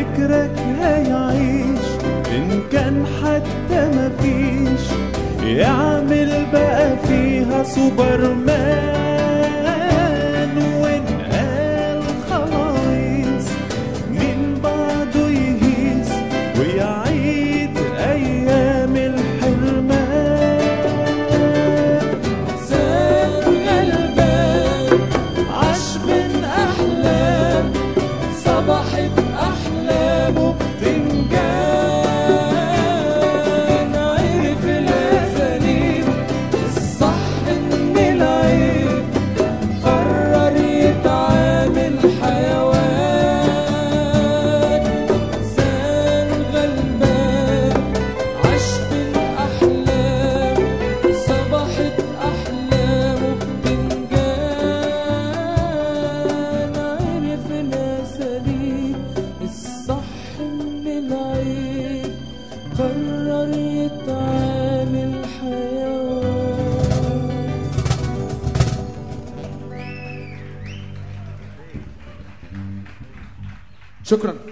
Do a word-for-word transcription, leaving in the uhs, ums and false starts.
فكرك هيعيش إن كان حتى مفيش، يعمل بقى فيها سوبرمان، وإن قال خلاص من بعده يهيس ويعيد أيام الحرمان. إنسان غلبان عاش من أحلام، صبحت أحلامه بتنجان، عرف الأساليب الصح من العيب، قرر يتعامل حيوان. إنسان غلبان عاش من أحلام، صبحت أحلامه بتنجان، عرف الأساليب الصح من العيب، قرر يتعامل حيوان. شكرا.